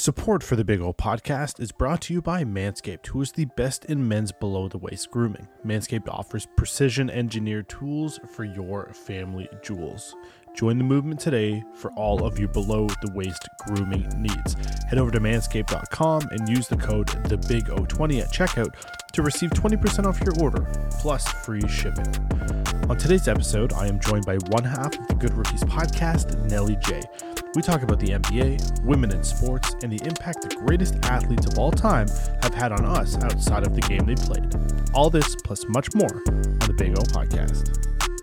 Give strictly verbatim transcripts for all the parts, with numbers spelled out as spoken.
Support for the Big O Podcast is brought to you by Manscaped, who is the best in men's below-the-waist grooming. Manscaped offers precision-engineered tools for your family jewels. Join the movement today for all of your below-the-waist grooming needs. Head over to manscaped dot com and use the code the big O twenty at checkout to receive twenty percent off your order, plus free shipping. On today's episode, I am joined by one half of the Good Rookies Podcast, Nelly J. We talk about the N B A, women in sports, and the impact the greatest athletes of all time have had on us outside of the game they played. All this plus much more on the Big O Podcast.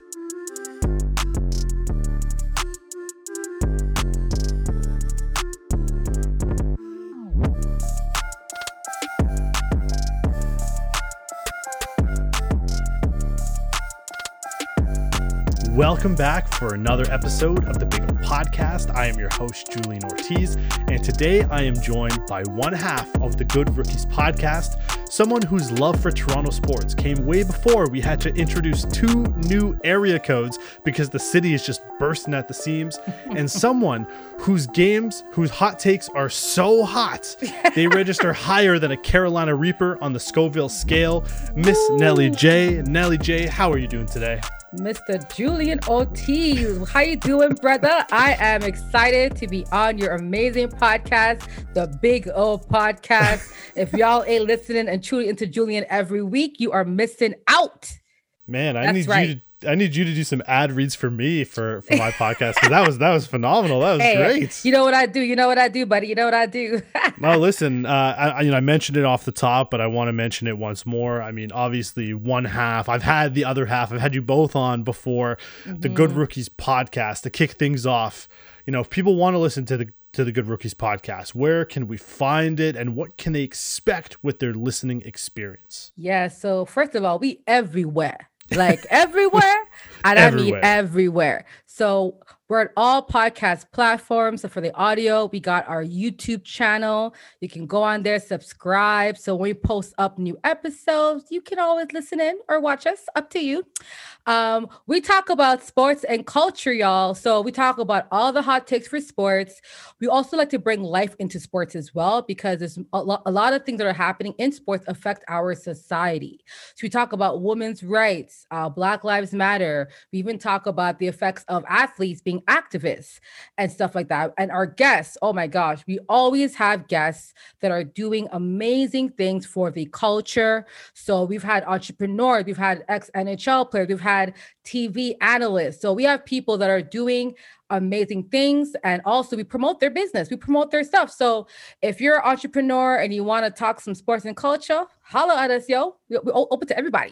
Welcome back for another episode of the Big O Podcast. I am your host, Julian Ortiz, and today I am joined by one half of the Good Rookies Podcast, someone whose love for Toronto sports came way before we had to introduce two new area codes because the city is just bursting at the seams, and someone whose games, whose hot takes are so hot, they register higher than a Carolina Reaper on the Scoville scale, Miss Nelly J. Nelly J, how are you doing today? Mister Julian Ortiz, how you doing, brother? I am excited to be on your amazing podcast, the Big O Podcast. If y'all ain't listening and tuning into Julian every week, you are missing out. Man, I That's need right. you to I need you to do some ad reads for me for, for my podcast, because that was that was phenomenal. That was Hey, great. You know what I do? You know what I do, buddy? You know what I do? No, listen, uh, I, I- you know, I mentioned it off the top, but I want to mention it once more. I mean, obviously, one half. I've had the other half. I've had you both on before. Mm-hmm. The Good Rookies Podcast to kick things off. You know, if people want to listen to the to the Good Rookies Podcast, where can we find it, and what can they expect with their listening experience? Yeah, so first of all, we everywhere. Like everywhere. And I mean Everywhere. everywhere. So we're at all podcast platforms. So for the audio, we got our YouTube channel. You can go on there, subscribe. So when we post up new episodes, you can always listen in or watch us. Up to you. Um, we talk about sports and culture, y'all. So we talk about all the hot takes for sports. We also like to bring life into sports as well, because there's a, lo- a lot of things that are happening in sports affect our society. So we talk about women's rights, uh, Black Lives Matter. We even talk about the effects of athletes being activists and stuff like that. And our guests, oh my gosh, we always have guests that are doing amazing things for the culture. So we've had entrepreneurs, we've had ex-N H L players, we've had T V analysts. So we have people that are doing amazing things, and also we promote their business, we promote their stuff. So if you're an entrepreneur and you want to talk some sports and culture, holla at us, yo. We're we're open to everybody.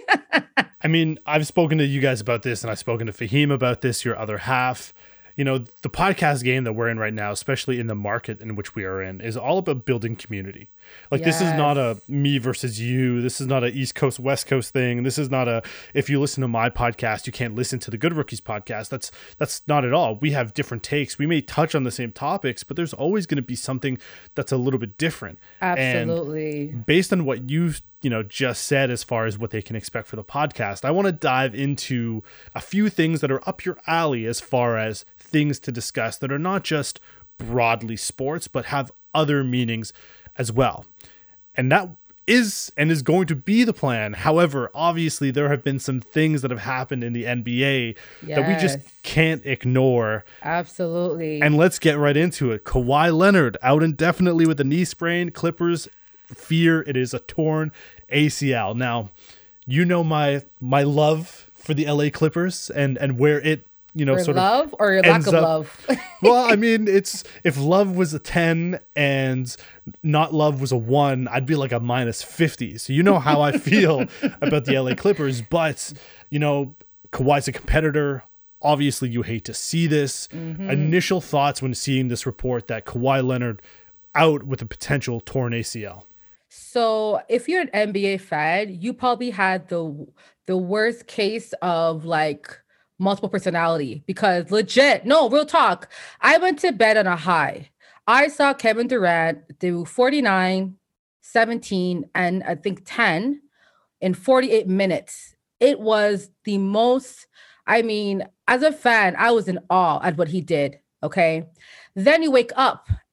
I mean, I've spoken to you guys about this, and I've spoken to Fahim about this, your other half. You know, the podcast game that we're in right now, especially in the market in which we are in, is all about building community. Like, this is not a Yes. me versus you. This is not a East Coast, West Coast thing. This is not a, if you listen to my podcast, you can't listen to the Good Rookies podcast. That's, that's not at all. We have different takes. We may touch on the same topics, but there's always going to be something that's a little bit different. Absolutely. And based on what you you know just said as far as what they can expect for the podcast, I want to dive into a few things that are up your alley as far as things to discuss that are not just broadly sports but have other meanings as well. And that is and is going to be the plan. However, obviously there have been some things that have happened in the N B A that we just Yes. can't ignore. Absolutely. And let's get right into it. Kawhi Leonard out indefinitely with a knee sprain. Clippers fear it is a torn A C L. Now, you know my my love for the L A Clippers and and where it you know Your sort love of or your lack ends of up- love? Well, I mean, it's if love was a ten and not love was a one, I'd be like a minus fifty. So you know how I feel about the L A Clippers, but you know, Kawhi's a competitor. Obviously, you hate to see this. Mm-hmm. Initial thoughts when seeing this report that Kawhi Leonard out with a potential torn A C L. So if you're an N B A fan, you probably had the the worst case of like multiple personality, because legit, no, real talk. I went to bed on a high. I saw Kevin Durant do forty-nine, seventeen, and I think ten in forty-eight minutes. It was the most, I mean, as a fan, I was in awe at what he did. Okay. Then you wake up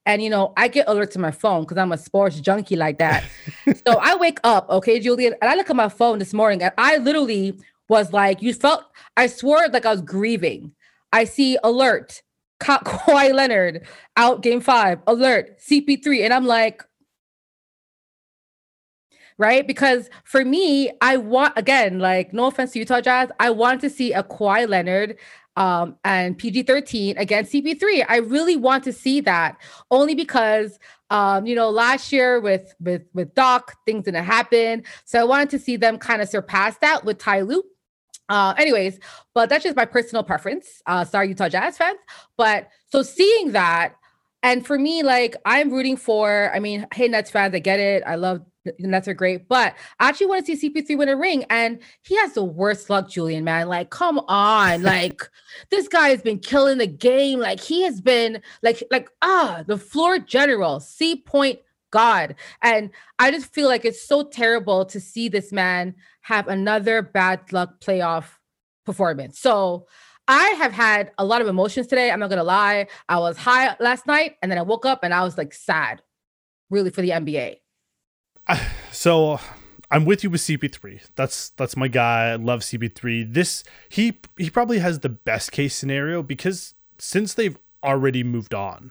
And, you know, I get alerts to my phone because I'm a sports junkie like that. So I wake up, okay, Julian, and I look at my phone this morning and I literally was like, you felt, I swore like I was grieving. I see alert, Ka- Kawhi Leonard out game five, alert, C P three. And I'm like, right? Because for me, I want, again, like, no offense to Utah Jazz, I want to see a Kawhi Leonard um, and P G thirteen against C P three. I really want to see that only because, um, you know, last year with, with, with Doc, things didn't happen. So I wanted to see them kind of surpass that with Ty Lue. Uh, anyways, but that's just my personal preference. Uh, sorry, Utah Jazz fans. But so seeing that, and for me, like, I'm rooting for, I mean, hey, Nets fans, I get it. I love the Nets are great, but I actually want to see C P three win a ring. And he has the worst luck, Julian, man. Like, come on. Like, this guy has been killing the game. Like, he has been like, like, ah, the floor general, C point God. And I just feel like it's so terrible to see this man have another bad luck playoff performance. So I have had a lot of emotions today. I'm not going to lie. I was high last night and then I woke up and I was like sad, really, for the N B A. So I'm with you with C P three. That's that's my guy. I love C P three. This he he probably has the best case scenario because since they've already moved on,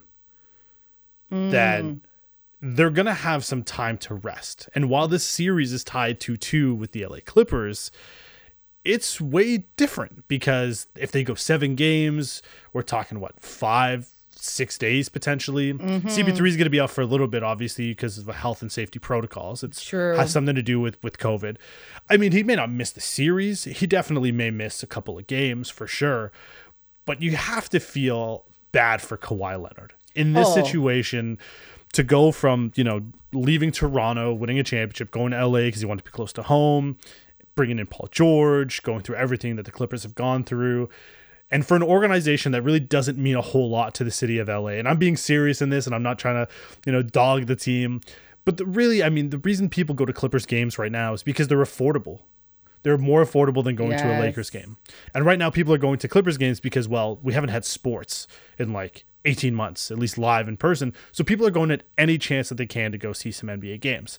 mm. then they're gonna have some time to rest. And while this series is tied to two with the L A Clippers, it's way different because if they go seven games, we're talking what five. Six days potentially. Mm-hmm. C P three is going to be out for a little bit, obviously, because of the health and safety protocols. It's True. Has something to do with with COVID. I mean, he may not miss the series. He definitely may miss a couple of games for sure. But you have to feel bad for Kawhi Leonard in this oh. situation to go from, you know, leaving Toronto, winning a championship, going to L A because he wanted to be close to home, bringing in Paul George, going through everything that the Clippers have gone through. And for an organization that really doesn't mean a whole lot to the city of L A, and I'm being serious in this, and I'm not trying to, you know, dog the team, but the, really, I mean, the reason people go to Clippers games right now is because they're affordable. They're more affordable than going yes. to a Lakers game. And right now, people are going to Clippers games because, well, we haven't had sports in like eighteen months, at least live in person. So people are going at any chance that they can to go see some N B A games.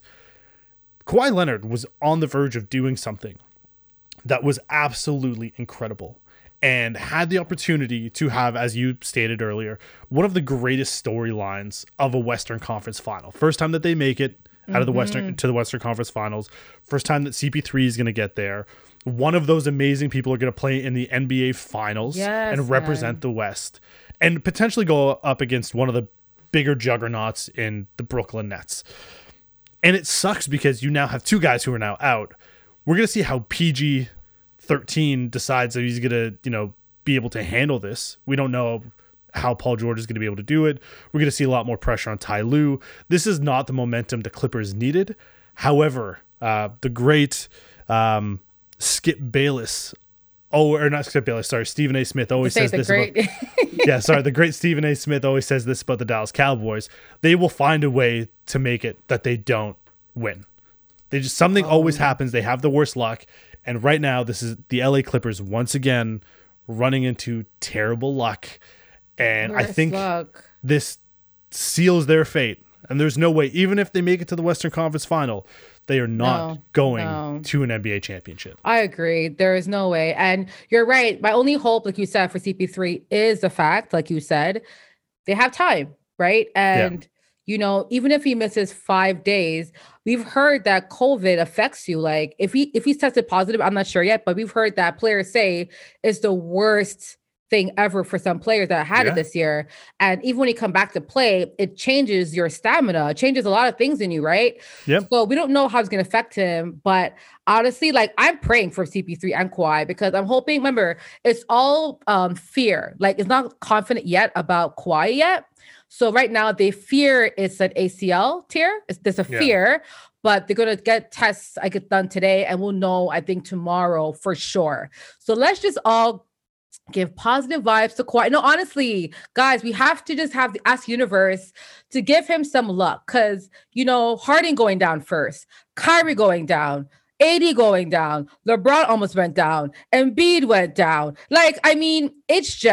Kawhi Leonard was on the verge of doing something that was absolutely incredible. And had the opportunity to have, as you stated earlier, one of the greatest storylines of a Western Conference final. First time that they make it out of the mm-hmm. Western to the Western Conference Finals. First time that C P three is going to get there. One of those amazing people are going to play in the N B A Finals yes, and represent man. the West, and potentially go up against one of the bigger juggernauts in the Brooklyn Nets. And it sucks because you now have two guys who are now out. We're going to see how P G thirteen decides that he's going to, you know, be able to handle this. We don't know how Paul George is going to be able to do it. We're going to see a lot more pressure on Ty Lue. This is not the momentum the Clippers needed. However, uh, the great um, Skip Bayless, oh, or not Skip Bayless, sorry, Stephen A. Smith always says this great. about, yeah, sorry, the great Stephen A. Smith always says this about the Dallas Cowboys. They will find a way to make it that they don't win. They just, something oh. always happens. They have the worst luck. And right now, this is the L A Clippers once again running into terrible luck. And Worst I think luck. This seals their fate. And there's no way, even if they make it to the Western Conference Final, they are not no, going no. to an N B A championship. I agree. There is no way. And you're right. My only hope, like you said, for C P three is the fact, like you said, they have time, right? And, yeah. you know, even if he misses five days, we've heard that COVID affects you. Like if he if he's tested positive, I'm not sure yet, but we've heard that players say it's the worst thing ever for some players that had yeah. it this year. And even when you come back to play, it changes your stamina. It changes a lot of things in you, right? Yep. So we don't know how it's going to affect him. But honestly, like I'm praying for C P three and Kawhi because I'm hoping, remember, it's all um, fear. Like it's not confident yet about Kawhi yet. So right now they fear it's an A C L tear. It's, there's a yeah. fear, but they're going to get tests I get done today and we'll know, I think, tomorrow for sure. So let's just all give positive vibes to Kawhi. No, honestly, guys, we have to just have the Ask Universe to give him some luck because, you know, Harden going down first, Kyrie going down, A D going down, LeBron almost went down, Embiid went down. Like, I mean, it's just,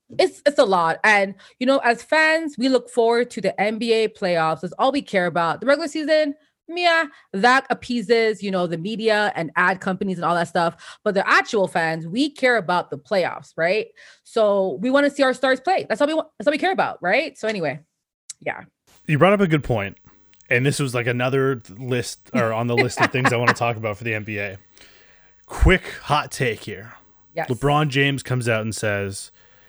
it's it's a lot. And you know, as fans, we look forward to the N B A playoffs. That's all we care about. The regular season, yeah, that appeases, you know, the media and ad companies and all that stuff. But the actual fans, we care about the playoffs, right? So we want to see our stars play. That's all we want. That's all we care about, right? So anyway, yeah. You brought up a good point, and this was like another list or on the list of things I want to talk about for the N B A. Quick hot take here. Yes. LeBron James comes out and says,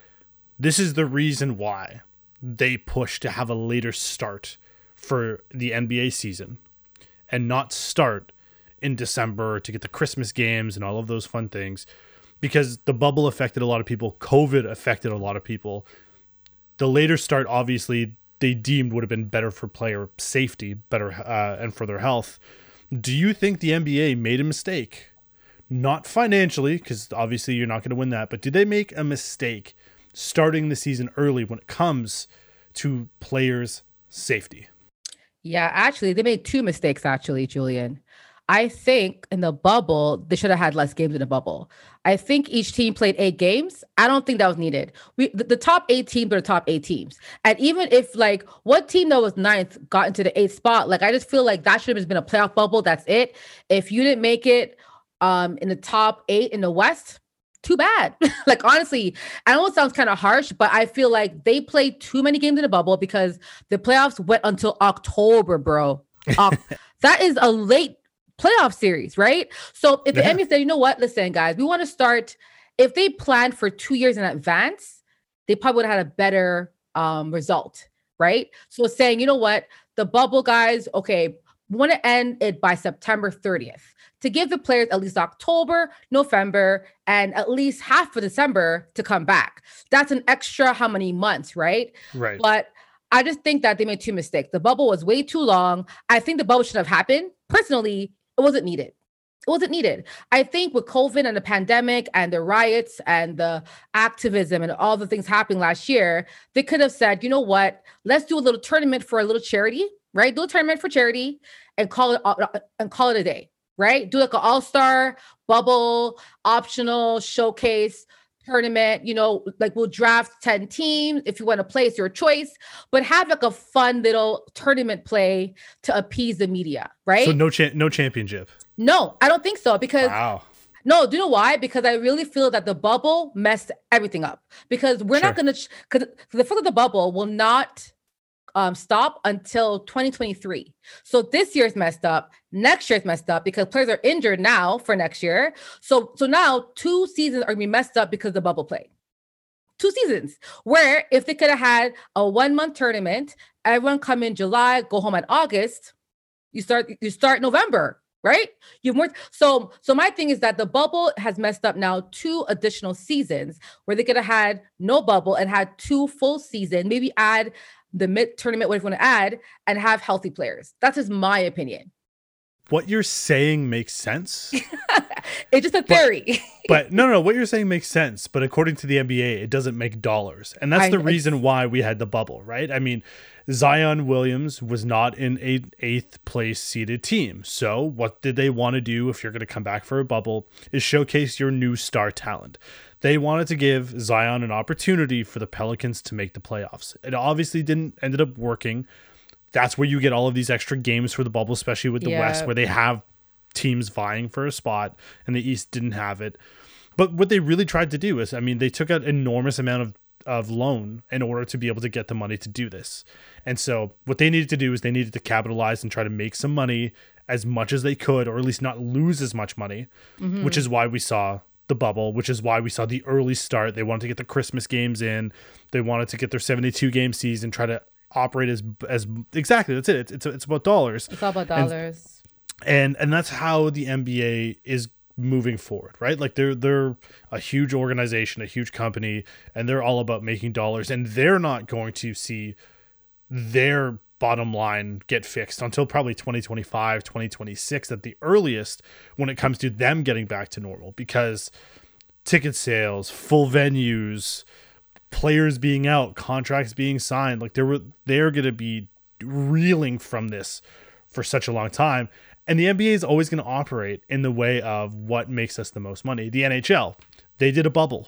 this is the reason why they push to have a later start for the N B A season and not start in December to get the Christmas games and all of those fun things, because the bubble affected a lot of people. COVID affected a lot of people. The later start, obviously, they deemed would have been better for player safety, better uh, and for their health. Do you think the N B A made a mistake? Not financially, because obviously you're not going to win that, but did they make a mistake starting the season early when it comes to players' safety? Yeah, actually, they made two mistakes, actually, Julian. I think in the bubble, they should have had less games in the bubble. I think each team played eight games. I don't think that was needed. We the, the top eight teams are the top eight teams. And even if like what team that was ninth got into the eighth spot, like I just feel like that should have been a playoff bubble. That's it. If you didn't make it um, in the top eight in the West, too bad. Like, honestly, I know it sounds kind of harsh, but I feel like they played too many games in the bubble because the playoffs went until October, bro. Uh, that is a late playoff series, right? So if the Yeah. N B A said, you know what, listen, guys, we want to start, if they planned for two years in advance, they probably would have had a better um, result, right? So saying, you know what, the bubble guys, okay, we want to end it by September thirtieth to give the players at least October, November, and at least half of December to come back. That's an extra how many months, right? Right. But I just think that they made two mistakes. The bubble was way too long. I think the bubble should have happened. Personally, it wasn't needed. It wasn't needed. I think with COVID and the pandemic and the riots and the activism and all the things happening last year, they could have said, you know what, let's do a little tournament for a little charity, right? Do a tournament for charity and call it and call it a day, right? Do like an all-star bubble, optional showcase tournament, you know, like we'll draft ten teams. If you want to play, it's your choice, but have like a fun little tournament play to appease the media, right? So no cha- no championship. No, I don't think so because Wow. no, do you know why? Because I really feel that the bubble messed everything up because we're Sure. not going to, because the fact that the bubble will not um, stop until twenty twenty-three. So this year's messed up. Next year's messed up because players are injured now for next year. So, so now two seasons are going to be messed up because the bubble play. Two seasons where if they could have had a one month tournament, everyone come in July, go home at August, you start, you start November. Right? You've more. So, so my thing is that the bubble has messed up now two additional seasons where they could have had no bubble and had two full season, maybe add the mid tournament, what you want to add, and have healthy players. That's just my opinion. What you're saying makes sense. It's just a theory. But no, no, what you're saying makes sense. But according to the N B A, it doesn't make dollars. And that's I- the reason why we had the bubble, right? I mean, Zion Williams was not in a eighth place seeded team. So what did they want to do if you're going to come back for a bubble is showcase your new star talent. They wanted to give Zion an opportunity for the Pelicans to make the playoffs. It obviously didn't ended up working. That's where you get all of these extra games for the bubble, especially with the Yeah. West, where they have teams vying for a spot and the East didn't have it. But what they really tried to do is, I mean, they took an enormous amount of, of loan in order to be able to get the money to do this. And so what they needed to do is they needed to capitalize and try to make some money as much as they could, or at least not lose as much money, Mm-hmm. which is why we saw the bubble, which is why we saw the early start. They wanted to get the Christmas games in. They wanted to get their seventy-two game season, try to operate as, as exactly, that's it. It's, it's, it's about dollars. It's all about And- dollars. And and that's how the N B A is moving forward, right? Like they're they're a huge organization, a huge company, and they're all about making dollars, and they're not going to see their bottom line get fixed until probably twenty twenty-five, twenty twenty-six at the earliest when it comes to them getting back to normal, because ticket sales, full venues, players being out, contracts being signed, like they're they're going to be reeling from this for such a long time. And the N B A is always going to operate in the way of what makes us the most money. The N H L, they did a bubble.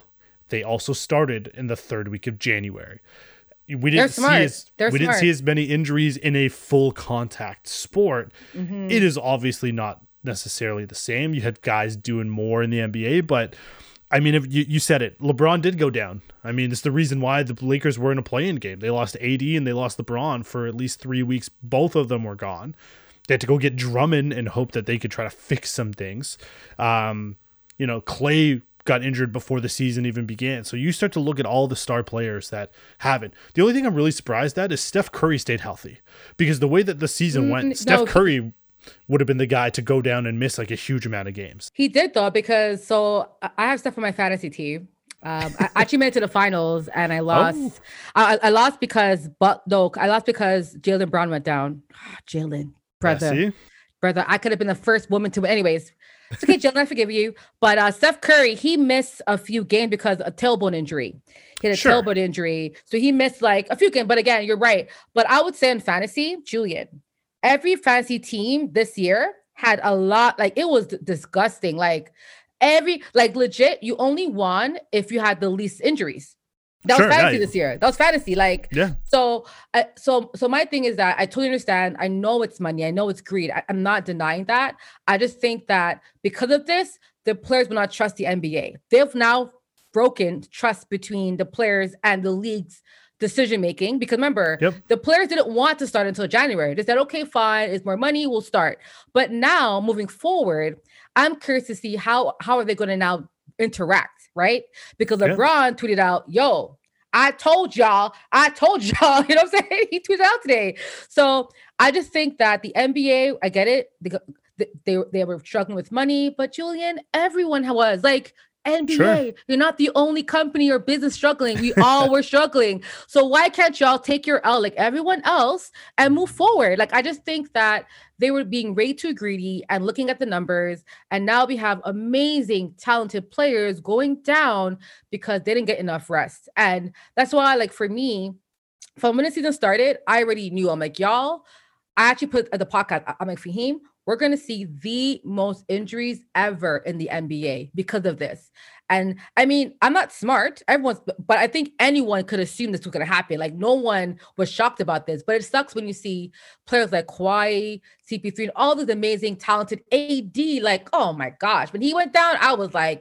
They also started in the third week of January. We They're didn't see smart. as They're we didn't smart. see as many injuries in a full contact sport. Mhm. It is obviously not necessarily the same. You had guys doing more in the N B A, but I mean, if you, you said it, LeBron did go down. I mean, it's the reason why the Lakers were in a play-in game. They lost A D and they lost LeBron for at least three weeks. Both of them were gone. They had to go get Drummond and hope that they could try to fix some things. Um, you know, Clay got injured before the season even began. So you start to look at all the star players that haven't. The only thing I'm really surprised at is Steph Curry stayed healthy, because the way that the season went, Mm, no, Steph he- Curry would have been the guy to go down and miss like a huge amount of games. He did though, because so I I have stuff on my fantasy team. Um, I actually made it to the finals and I lost. Oh. I, I lost because, but no, I lost because Jalen Brown went down. Jalen, brother, Yeah, see? brother, I could have been the first woman to. Anyways, it's okay, Jalen, I forgive you. But uh, Steph Curry, he missed a few games because of a tailbone injury. He had a Sure. tailbone injury, so he missed like a few games. But again, you're right. But I would say in fantasy, Julian, every fantasy team this year had a lot. Like it was d- disgusting. Like every, like legit, you only won if you had the least injuries. That Sure, was fantasy yeah. this year. That was fantasy. Like Yeah. so, uh, so, so my thing is that I totally understand. I know it's money. I know it's greed. I, I'm not denying that. I just think that because of this, the players will not trust the N B A. They've now broken trust between the players and the league's decision making. Because remember, Yep. the players didn't want to start until January. They said, "Okay, fine. It's more money. We'll start." But now, moving forward, I'm curious to see how how are they going to now interact, right? Because Yeah. LeBron tweeted out, "Yo, I told y'all, I told y'all," you know what I'm saying? He tweeted out today. So I just think that the N B A, I get it. They, they, they were struggling with money, but Julian, everyone was like, N B A, Sure. you're not the only company or business struggling. We all were struggling. So why can't y'all take your L like everyone else and move forward? Like, I just think that they were being way too greedy and looking at the numbers. And now we have amazing, talented players going down because they didn't get enough rest. And that's why, like, for me, from when the season started, I already knew. I'm like, y'all, I actually put at the podcast, I- I'm like, Fahim, we're going to see the most injuries ever in the N B A because of this. And I mean, I'm not smart, everyone's, but I think anyone could assume this was going to happen. Like, no one was shocked about this, but it sucks when you see players like Kawhi, C P three, and all these amazing, talented A D. Like, oh my gosh, when he went down, I was like,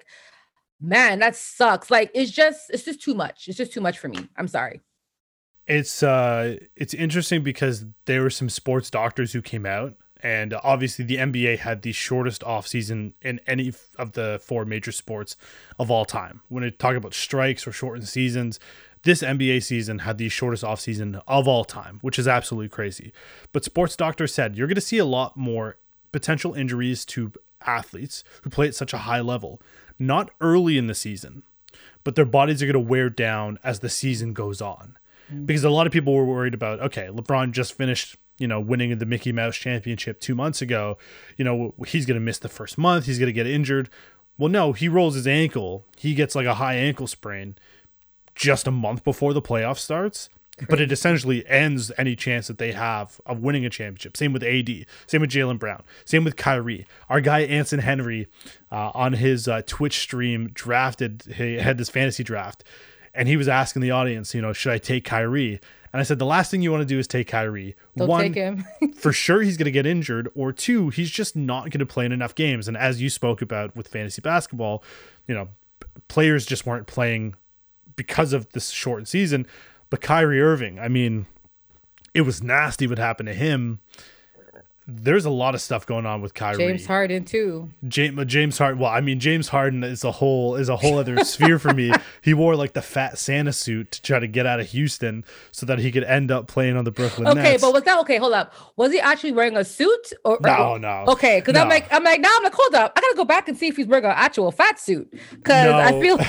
man, that sucks. Like, it's just, it's just too much. It's just too much for me. I'm sorry. It's uh it's interesting because there were some sports doctors who came out, and obviously the N B A had the shortest offseason in any f- of the four major sports of all time. When it talk about strikes or shortened seasons, this N B A season had the shortest offseason of all time, which is absolutely crazy. But sports doctors said you're going to see a lot more potential injuries to athletes who play at such a high level, not early in the season, but their bodies are going to wear down as the season goes on. Because a lot of people were worried about, okay, LeBron just finished, you know, winning the Mickey Mouse Championship two months ago. You know, he's going to miss the first month. He's going to get injured. Well, no, he rolls his ankle. He gets like a high ankle sprain just a month before the playoff starts. But it essentially ends any chance that they have of winning a championship. Same with A D. Same with Jalen Brown. Same with Kyrie. Our guy Anson Henry uh, on his uh, Twitch stream drafted, he had this fantasy draft. And he was asking the audience, you know, should I take Kyrie? And I said, the last thing you want to do is take Kyrie. Don't One, take him. for sure he's going to get injured. Or two, he's just not going to play in enough games. And as you spoke about with fantasy basketball, you know, players just weren't playing because of this short season. But Kyrie Irving, I mean, it was nasty what happened to him. There's a lot of stuff going on with Kyrie. James Harden too. James, James Harden. Well, I mean, James Harden is a whole is a whole other sphere for me. He wore like the fat Santa suit to try to get out of Houston so that he could end up playing on the Brooklyn Okay, Nets. but was that okay? Hold up. Was he actually wearing a suit? Or, No, or- no. Okay, because I'm No. like, I'm like, now I'm like, hold up. I gotta go back and see if he's wearing an actual fat suit. Because I No. feel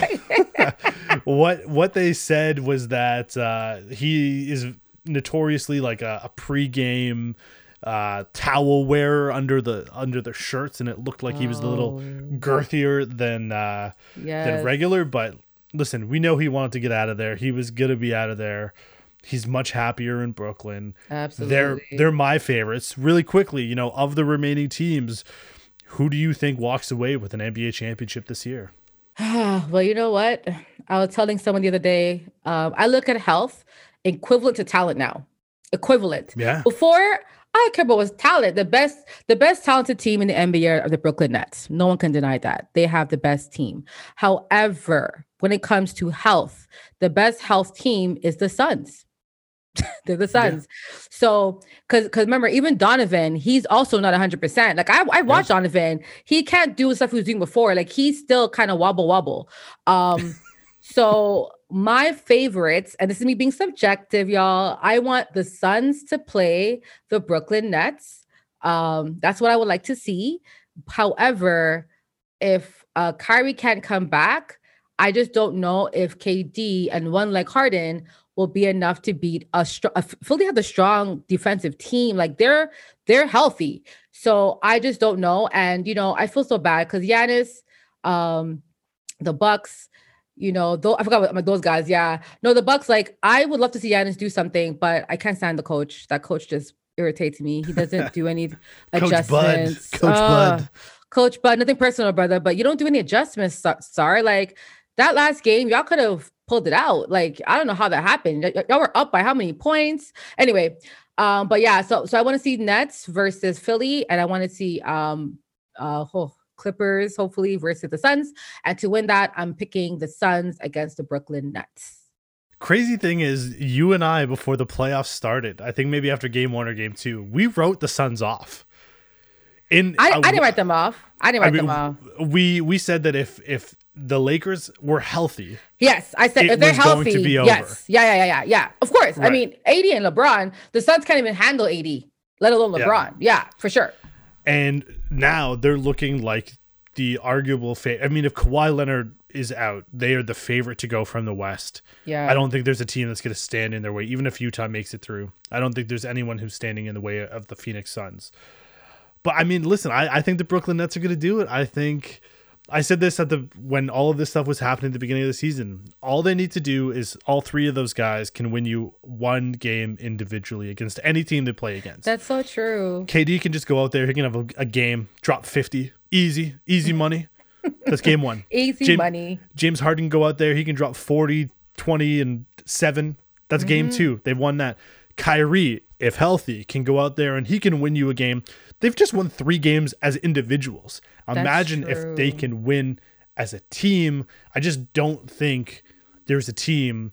like what what they said was that uh, he is notoriously like a, a pregame uh, towel wearer under the under the shirts, and it looked like he was a little Oh. girthier than uh, yes. than regular. But listen, we know he wanted to get out of there. He was gonna be out of there. He's much happier in Brooklyn. Absolutely. They're they're my favorites. Really quickly, you know, of the remaining teams, who do you think walks away with an N B A championship this year? Well, you know what? I was telling someone the other day, um, I look at health equivalent to talent now. Equivalent. Yeah. Before, I don't care about was talent. The best, the best talented team in the N B A are the Brooklyn Nets. No one can deny that. They have the best team. However, when it comes to health, the best health team is the Suns. They're the Suns. Yeah. So, because because remember, even Donovan, he's also not one hundred percent. Like, I, I watched yeah. Donovan. He can't do the stuff he was doing before. Like, he's still kind of wobble wobble. Um, so, my favorites, and this is me being subjective, y'all, I want the Suns to play the Brooklyn Nets. Um, that's what I would like to see. However, if uh, Kyrie can't come back, I just don't know if K D and one like Harden will be enough to beat a strong. Philly have a strong defensive team. Like they're they're healthy. So I just don't know. And you know, I feel so bad because Giannis, um, the Bucks, you know, though I forgot what those guys. Yeah, no, the Bucks. Like I would love to see Giannis do something, but I can't stand the coach. That coach just irritates me. He doesn't do any adjustments. Coach Bud. Coach uh, Bud. Coach Bud. Nothing personal, brother, but you don't do any adjustments. Sorry, like that last game, y'all could have pulled it out. Like, I don't know how that happened. Y- y'all were up by how many points? Anyway, um, but yeah, so so I want to see Nets versus Philly, and I want to see um uh oh, Clippers, hopefully, versus the Suns. And to win that, I'm picking the Suns against the Brooklyn Nets. Crazy thing is, you and I, before the playoffs started, I think maybe after game one or game two, we wrote the Suns off. In I, uh, I didn't write them off. I didn't write I mean, them off. We we said that if if the Lakers were healthy, yes, I said if they're healthy, to be yes, over. yeah, yeah, yeah, yeah, yeah. Of course, right. I mean, A D and LeBron, the Suns can't even handle A D, let alone LeBron. Yeah, yeah for sure. And now they're looking like the arguable favorite. I mean, if Kawhi Leonard is out, they are the favorite to go from the West. Yeah, I don't think there's a team that's going to stand in their way, even if Utah makes it through. I don't think there's anyone who's standing in the way of the Phoenix Suns. But I mean, listen, I, I think the Brooklyn Nets are going to do it. I think I said this at the when all of this stuff was happening at the beginning of the season. All they need to do is all three of those guys can win you one game individually against any team they play against. That's so true. K D can just go out there. He can have a, a game, drop fifty. Easy, easy money. That's game one. Easy James, money. James Harden can go out there. He can drop forty, twenty, and seven. That's mm-hmm. game two. They've won that. Kyrie, if healthy, can go out there and he can win you a game. They've just won three games as individuals. That's Imagine true. if they can win as a team. I just don't think there's a team,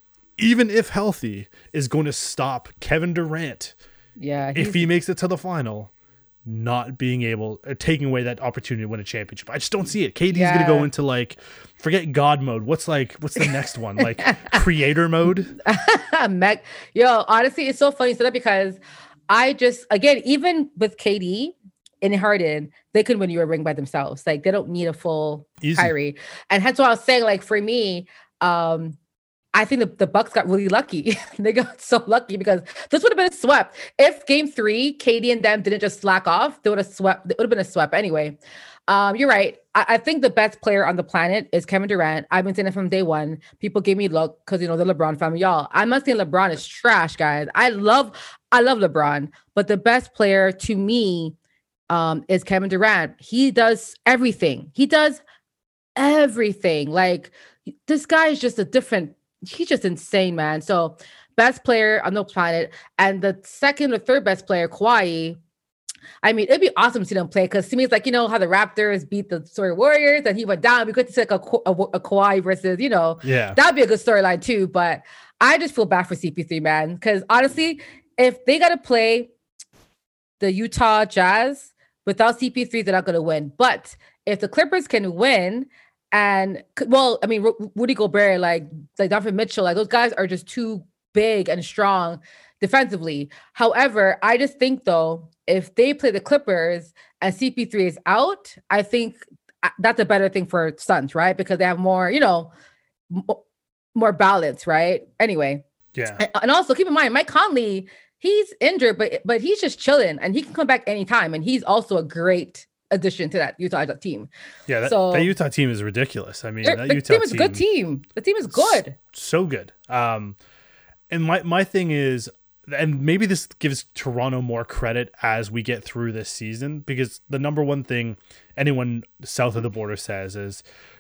even if healthy, is going to stop Kevin Durant. Yeah, if he makes it to the final, not being able, or taking away that opportunity to win a championship. I just don't see it. K D's yeah. going to go into like, forget God mode. What's like, what's the next one? Like creator mode? Meg, yo, honestly, it's so funny you said that because I just, again, even with K D and Harden, they could win you a ring by themselves. Like they don't need a full Easy. Kyrie. And hence what I was saying, like for me, um, I think the, the Bucks got really lucky. They got so lucky because this would have been a swept. If game three, K D and them didn't just slack off, they would have swept. It would have been a swept anyway. Um, you're right. I, I think the best player on the planet is Kevin Durant. I've been saying it from day one. People give me look because, you know, the LeBron family. Y'all, I'm not saying LeBron is trash, guys. I love, I love LeBron. But the best player to me um, is Kevin Durant. He does everything. He does everything. Like, this guy is just a different, he's just insane, man. So, best player on the planet. And the second or third best player, Kawhi, I mean, it'd be awesome to see them play because to me, it's like, you know, how the Raptors beat the sort of Warriors and he went down. We could see like a, a, a Kawhi versus, you know, yeah, that'd be a good storyline too. But I just feel bad for C P three, man. Because honestly, if they got to play the Utah Jazz without C P three, they're not going to win. But if the Clippers can win, and well, I mean, Rudy Gobert, like, like Donovan Mitchell, like those guys are just too big and strong defensively. However, I just think though, if they play the Clippers and C P three is out, I think that's a better thing for Suns, right? Because they have more, you know, more balance, right? Anyway. Yeah. And also keep in mind, Mike Conley, he's injured, but but he's just chilling and he can come back anytime. And he's also a great addition to that Utah team. Yeah, that, so, that Utah team is ridiculous. I mean, that the Utah team is a good team. The team is good. So good. Um, and my, my thing is, and maybe this gives Toronto more credit as we get through this season, because the number one thing anyone south of the border says is,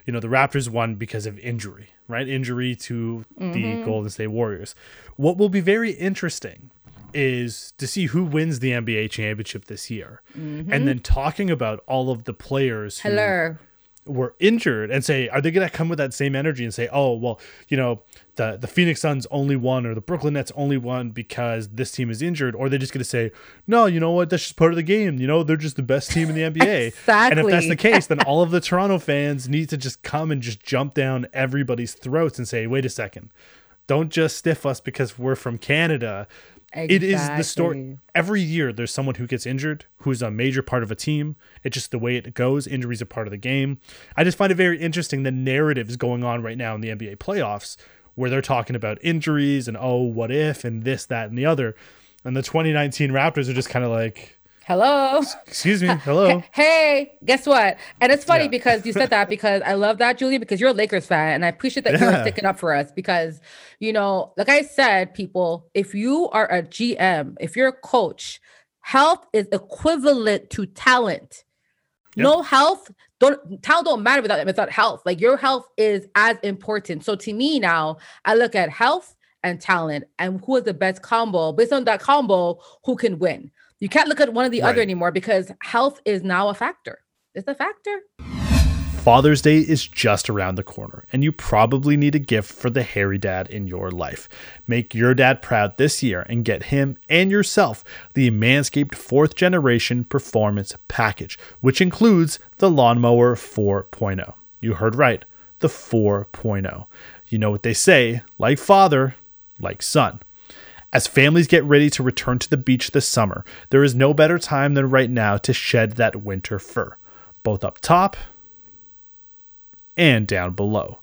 you know, the Raptors won because of injury, right? Injury to mm-hmm. the Golden State Warriors. What will be very interesting is to see who wins the N B A championship this year. Mm-hmm. And then talking about all of the players who Hello. were injured and say, are they going to come with that same energy and say, oh, well, you know, the, the Phoenix Suns only won or the Brooklyn Nets only won because this team is injured? Or are they just going to say, no, you know what? That's just part of the game. You know, they're just the best team in the N B A. Exactly. And if that's the case, then all of the Toronto fans need to just come and just jump down everybody's throats and say, wait a second, don't just stiff us because we're from Canada. Exactly. It is the story. Every year there's someone who gets injured, who's a major part of a team. It's just the way it goes. Injuries are part of the game. I just find it very interesting the narratives going on right now in the N B A playoffs where they're talking about injuries and, oh, what if, and this, that, and the other. And the twenty nineteen Raptors are just kind of like, hello. Excuse me. Hello. Hey, guess what? And it's funny yeah. because you said that because I love that, Julie, because you're a Lakers fan. And I appreciate that yeah. you're sticking up for us because, you know, like I said, people, if you are a G M, if you're a coach, health is equivalent to talent. Yep. No health, don't talent don't matter without, without health. Like your health is as important. So to me now, I look at health and talent and who is the best combo. Based on that combo, who can win? You can't look at one or the right. other anymore because health is now a factor. It's a factor. Father's Day is just around the corner, and you probably need a gift for the hairy dad in your life. Make your dad proud this year and get him and yourself the Manscaped fourth Generation Performance Package, which includes the Lawnmower four point oh. You heard right, the four point oh. You know what they say, like father, like son. As families get ready to return to the beach this summer, there is no better time than right now to shed that winter fur, both up top and down below.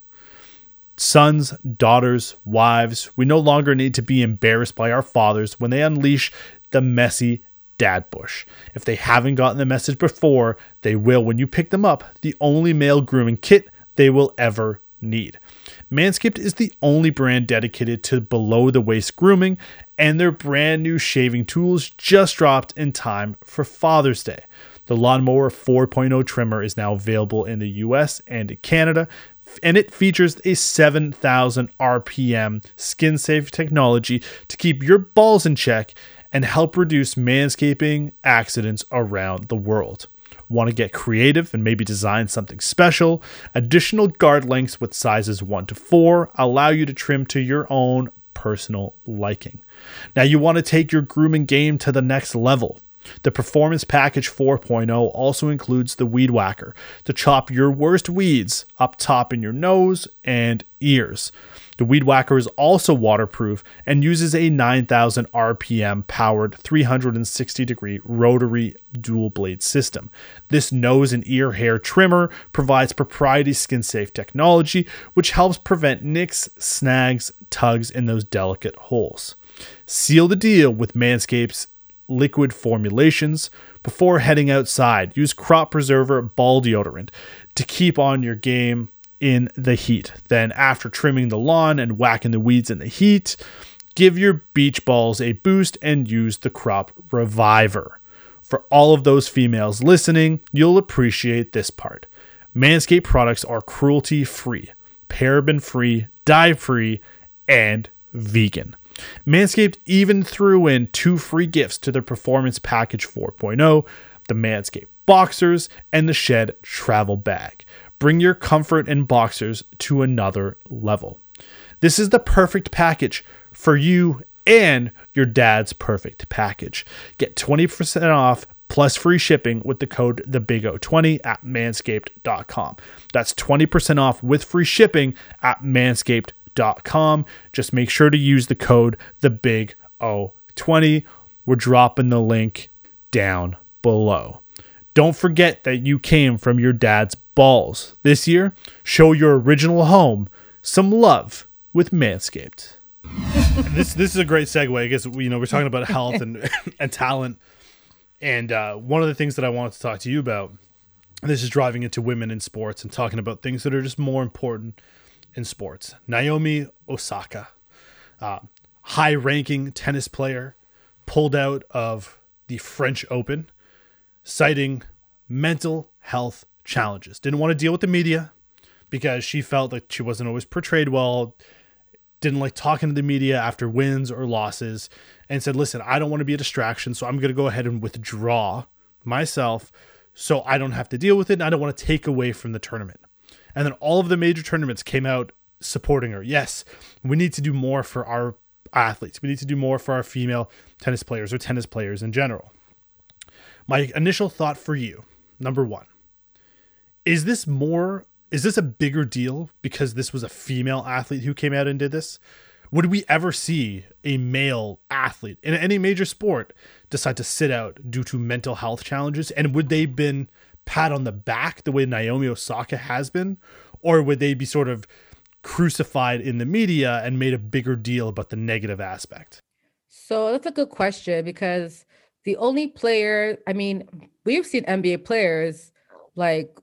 Sons, daughters, wives, we no longer need to be embarrassed by our fathers when they unleash the messy dad bush. If they haven't gotten the message before, they will when you pick them up, the only male grooming kit they will ever need. Manscaped is the only brand dedicated to below-the-waist grooming, and their brand new shaving tools just dropped in time for Father's Day. The Lawnmower four point oh trimmer is now available in the U S and Canada, and it features a seven thousand R P M skin-safe technology to keep your balls in check and help reduce manscaping accidents around the world. Want to get creative and maybe design something special? Additional guard lengths with sizes one to four allow you to trim to your own personal liking. Now you want to take your grooming game to the next level. The Performance Package four point oh also includes the Weed Whacker to chop your worst weeds up top in your nose and ears. The Weed Whacker is also waterproof and uses a nine thousand R P M powered three hundred sixty degree rotary dual blade system. This nose and ear hair trimmer provides proprietary skin safe technology, which helps prevent nicks, snags, tugs in those delicate holes. Seal the deal with Manscaped's liquid formulations. Before heading outside, use Crop Preserver Ball Deodorant to keep on your game in the heat. Then after trimming the lawn and whacking the weeds in the heat, give your beach balls a boost and use the Crop Reviver. For all of those females listening, you'll appreciate this part. Manscaped products are cruelty-free, paraben-free, dye-free, and vegan. Manscaped even threw in two free gifts to their Performance Package four point oh, the Manscaped Boxers and the Shed Travel Bag. Bring your comfort and boxers to another level. This is the perfect package for you and your dad's perfect package. Get twenty percent off plus free shipping with the code the big O twenty at manscaped dot com. That's twenty percent off with free shipping at manscaped dot com. Just make sure to use the code the big O twenty. We're dropping the link down below. Don't forget that you came from your dad's balls. This year, show your original home some love with Manscaped. this this is a great segue. I guess, you know, we're talking about health and and talent. And uh, one of the things that I wanted to talk to you about, this is driving into women in sports and talking about things that are just more important in sports. Naomi Osaka, uh, high-ranking tennis player, pulled out of the French Open, citing mental health challenges. Didn't want to deal with the media, because she felt like she wasn't always portrayed well, didn't like talking to the media after wins or losses, and said, listen, I don't want to be a distraction, so I'm going to go ahead and withdraw myself so I don't have to deal with it, and I don't want to take away from the tournament. And then all of the major tournaments came out supporting her. Yes, we need to do more for our athletes. We need to do more for our female tennis players or tennis players in general. My initial thought for you, number one, is this more, is this a bigger deal because this was a female athlete who came out and did this? Would we ever see a male athlete in any major sport decide to sit out due to mental health challenges? And would they been pat on the back the way Naomi Osaka has been? Or would they be sort of crucified in the media and made a bigger deal about the negative aspect? So that's a good question, because the only player, I mean, we've seen N B A players like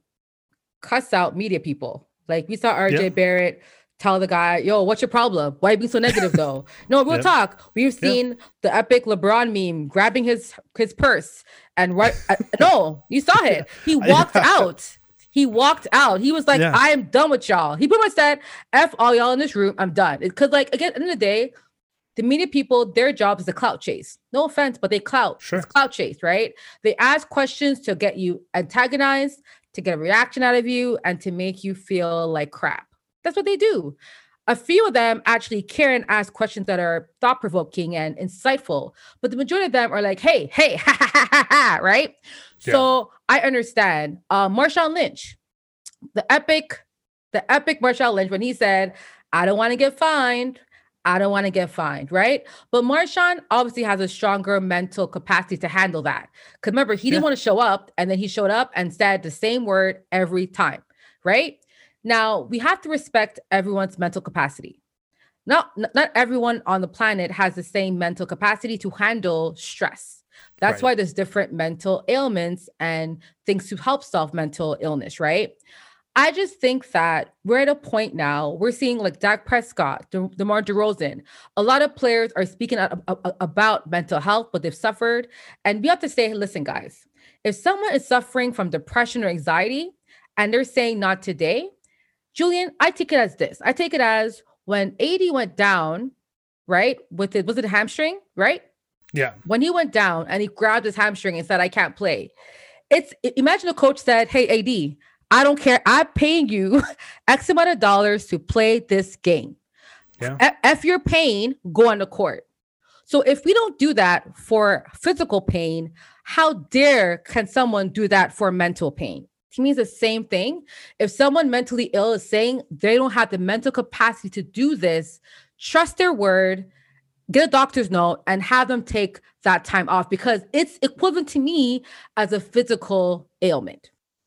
cuss out media people. Like we saw R J yep. Barrett tell the guy, yo, what's your problem? Why are you being so negative though? No, real yep. talk. We've seen yep. the epic LeBron meme grabbing his his purse and right. uh, no, you saw it. He walked out. He walked out. He was like, yeah. I am done with y'all. He pretty much said, F all y'all in this room. I'm done. Because like, again, at the end of the day, the media people, their job is a clout chase. No offense, but they clout. Sure. It's clout chase, right? They ask questions to get you antagonized, to get a reaction out of you, and to make you feel like crap. That's what they do. A few of them actually care and ask questions that are thought-provoking and insightful, but the majority of them are like, hey, hey, ha, ha, ha, ha, ha, right? Yeah. So I understand. Uh, Marshawn Lynch, the epic, the epic Marshawn Lynch, when he said, I don't want to get fined, I don't want to get fined, right? But Marshawn obviously has a stronger mental capacity to handle that. Because remember, he didn't yeah. want to show up, and then he showed up and said the same word every time, right? Now, we have to respect everyone's mental capacity. Not, not everyone on the planet has the same mental capacity to handle stress. That's right. Why there's different mental ailments and things to help solve mental illness, right? I just think that we're at a point now, we're seeing like Dak Prescott, De- DeMar DeRozan. A lot of players are speaking out about mental health, what they've suffered. And we have to say, listen, guys, if someone is suffering from depression or anxiety and they're saying not today, Julian, I take it as this. I take it as when A D went down, right? With it, was it a hamstring, right? Yeah. When he went down and he grabbed his hamstring and said, I can't play. It's imagine a coach said, hey, A D, I don't care. I'm paying you X amount of dollars to play this game. Yeah. F, F your pain, go on the court. So if we don't do that for physical pain, how dare can someone do that for mental pain? To me, it's the same thing. If someone mentally ill is saying they don't have the mental capacity to do this, trust their word, get a doctor's note, and have them take that time off, because it's equivalent to me as a physical ailment.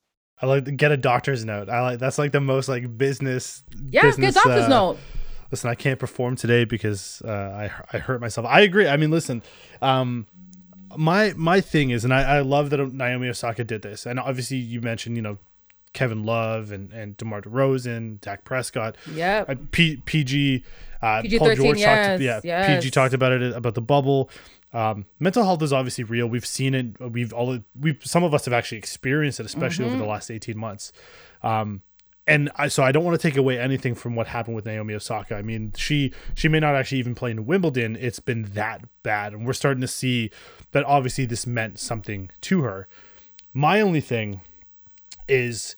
I like to get a doctor's note. I like that's like the most like business. Yeah, business, get a doctor's uh, note. Listen, I can't perform today because uh, I I hurt myself. I agree. I mean, listen, um, my my thing is, and I, I love that Naomi Osaka did this, and obviously you mentioned, you know, Kevin Love and and DeMar DeRozan, Dak Prescott, yeah, uh, P, PG, uh, P G Paul thirteen, George yes, talked, yeah, yes. P G talked about it about the bubble. Um, mental health is obviously real. We've seen it. We've all we some of us have actually experienced it, especially mm-hmm. over the last eighteen months. Um, and I, so I don't want to take away anything from what happened with Naomi Osaka. I mean, she she may not actually even play in Wimbledon. It's been that bad, and we're starting to see that obviously this meant something to her. My only thing is,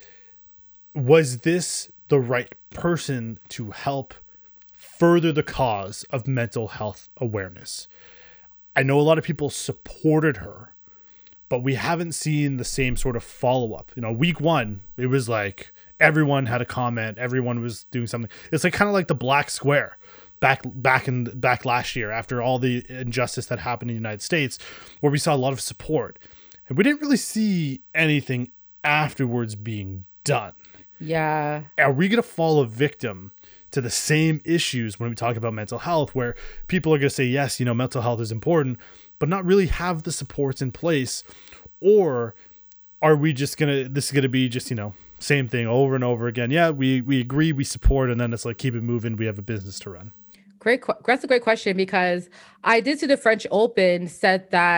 was this the right person to help further the cause of mental health awareness? I know a lot of people supported her, but we haven't seen the same sort of follow-up. You know, week one, it was like everyone had a comment, everyone was doing something. It's like kind of like the Black Square back back in back last year after all the injustice that happened in the United States, where we saw a lot of support. And we didn't really see anything afterwards being done. Yeah. Are we going to fall a victim to the same issues when we talk about mental health, where people are going to say, yes, you know, mental health is important, but not really have the supports in place? Or are we just going to, this is going to be just, you know, same thing over and over again? Yeah, we, we agree, we support, and then it's like, keep it moving. We have a business to run. Great. That's a great question, because I did see the French Open said that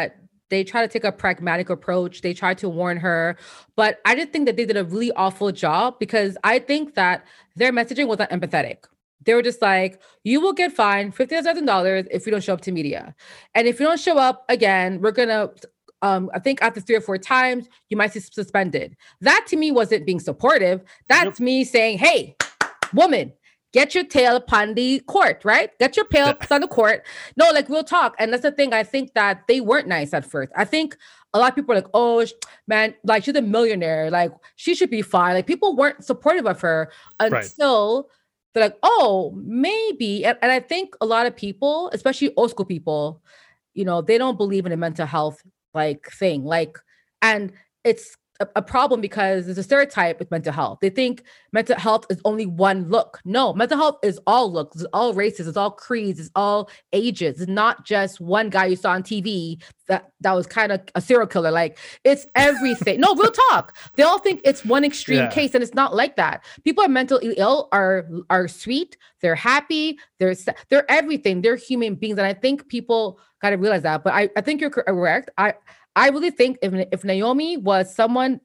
They try to take a pragmatic approach. They try to warn her, but I just think that they did a really awful job because I think that their messaging wasn't empathetic. They were just like, you will get fined fifty thousand dollars if you don't show up to media. And if you don't show up again, we're going to, um, I think after three or four times, you might be suspended. That to me wasn't being supportive. That's yep. me saying, hey, woman, get your tail upon the court, right? Get your tail on the court. No, like real talk. And that's the thing. I think that they weren't nice at first. I think a lot of people are like, oh, man, like she's a millionaire. Like she should be fine. Like people weren't supportive of her until... Right. They're like, oh, maybe. And, and I think a lot of people, especially old school people, you know, they don't believe in a mental health like thing. Like, and it's a, a problem because there's a stereotype with mental health. They think mental health is only one look. No, mental health is all looks, it's all races, it's all creeds, it's all ages. It's not just one guy you saw on T V that, that was kind of a serial killer. Like it's everything. No, real talk. They all think it's one extreme yeah. case and it's not like that. People are mentally ill, are are sweet, they're happy, they're they're everything. They're human beings. And I think people got to realize that. But I, I think you're correct. I I really think if if Naomi was someone,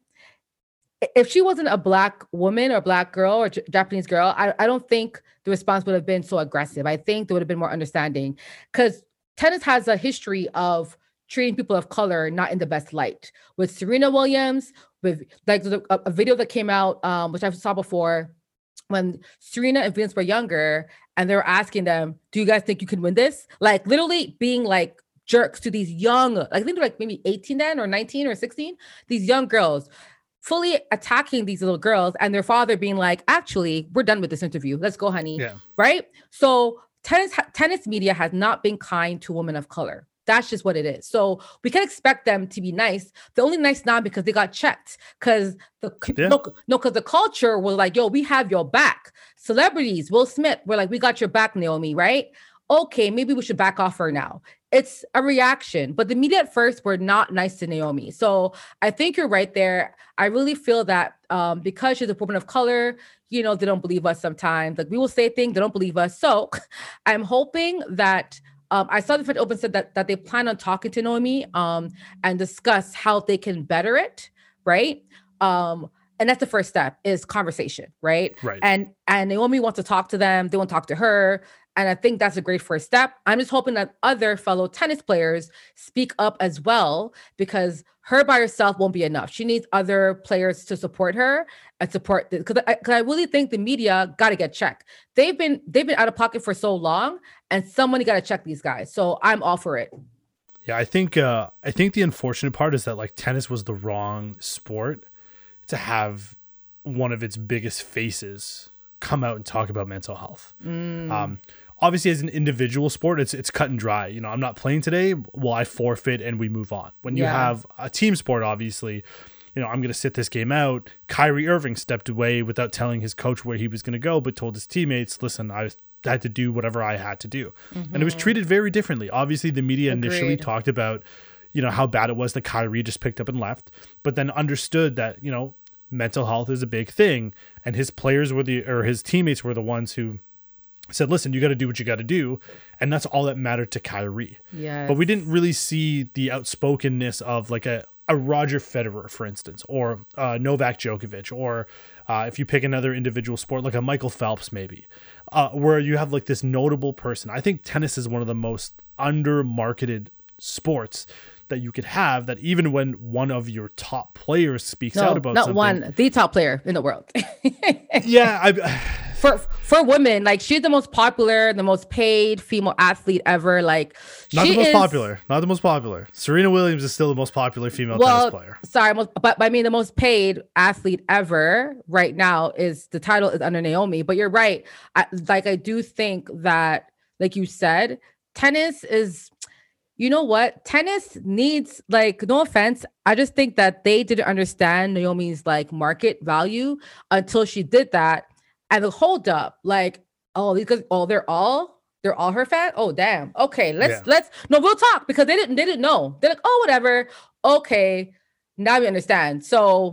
if she wasn't a Black woman or Black girl or J- Japanese girl, I, I don't think the response would have been so aggressive. I think there would have been more understanding because tennis has a history of treating people of color not in the best light. With Serena Williams, with like a, a video that came out, um, which I saw before, when Serena and Venus were younger, and they were asking them, "Do you guys think you can win this?" Like literally being like jerks to these young, I think they're like maybe eighteen then or nineteen or sixteen, these young girls. Fully attacking these little girls and their father being like, actually, we're done with this interview. Let's go, honey. Yeah. Right? So tennis tennis media has not been kind to women of color. That's just what it is. So we can expect them to be nice. They're only nice now because they got checked. Because the yeah. no, no, because the culture was like, yo, we have your back. Celebrities, Will Smith, we're like, we got your back, Naomi, right? Okay, maybe we should back off her now. It's a reaction, but the media at first were not nice to Naomi. So I think you're right there. I really feel that um, because she's a woman of color, you know, they don't believe us sometimes. Like we will say things, they don't believe us. So I'm hoping that um, I saw the French Open said that, that they plan on talking to Naomi um, and discuss how they can better it, right? Um, and that's the first step is conversation, right? Right. And and Naomi wants to talk to them. They want to talk to her. And I think that's a great first step. I'm just hoping that other fellow tennis players speak up as well, because her by herself won't be enough. She needs other players to support her and support this. Because I, I really think the media got to get checked. They've been they've been out of pocket for so long, and somebody got to check these guys. So I'm all for it. Yeah, I think uh, I think the unfortunate part is that like tennis was the wrong sport to have one of its biggest faces come out and talk about mental health. Mm. Um, obviously, as an individual sport, it's it's cut and dry. You know, I'm not playing today. Well, I forfeit and we move on. When you yeah. have a team sport, obviously, you know, I'm going to sit this game out. Kyrie Irving stepped away without telling his coach where he was going to go, but told his teammates, listen, I had to do whatever I had to do. Mm-hmm. And it was treated very differently. Obviously, the media Agreed. initially talked about, you know, how bad it was that Kyrie just picked up and left, but then understood that, you know, mental health is a big thing. And his players were the, or his teammates were the ones who said, listen, you got to do what you got to do. And that's all that mattered to Kyrie. Yes. But we didn't really see the outspokenness of like a, a Roger Federer, for instance, or uh, Novak Djokovic, or uh, if you pick another individual sport, like a Michael Phelps, maybe, uh, where you have like this notable person. I think tennis is one of the most under-marketed sports that you could have, that even when one of your top players speaks no, out about not something, one, the top player in the world. yeah, I, for for women, like she's the most popular, the most paid female athlete ever. Like not she the most is, popular, not the most popular. Serena Williams is still the most popular female well, tennis player. Sorry, most, but, but I mean the most paid athlete ever right now is the title is under Naomi. But you're right. I, like I do think that, like you said, tennis is. You know what? Tennis needs, like, no offense. I just think that they didn't understand Naomi's like market value until she did that. And the hold up, like, oh, because oh, they're all they're all her fan. Oh, damn. Okay, let's yeah. let's no, we'll talk, because they didn't they didn't know. They're like, oh, whatever. Okay, now we understand. So